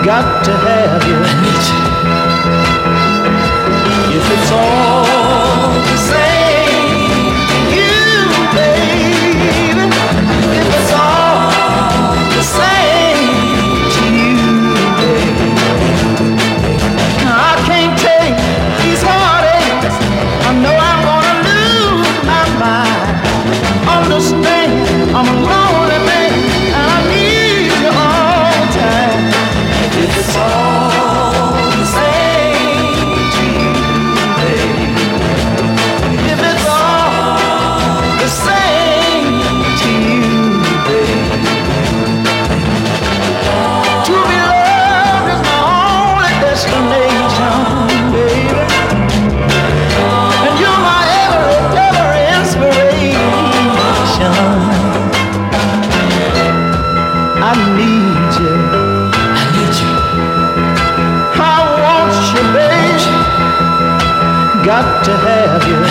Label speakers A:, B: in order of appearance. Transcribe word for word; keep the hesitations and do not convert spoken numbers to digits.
A: got to have you. I need you. If it's all the same to you, baby, if it's all the same to you, baby, I can't take these heartaches. I know I'm gonna lose my mind. Understand, I'm a lonely man, and I need you all the time. If it's all the same to you, baby, if it's all the same to you, baby, to be loved is my only destination, baby, and you're my every, every inspiration. I need you. I need you. I want you, baby. Got to have you.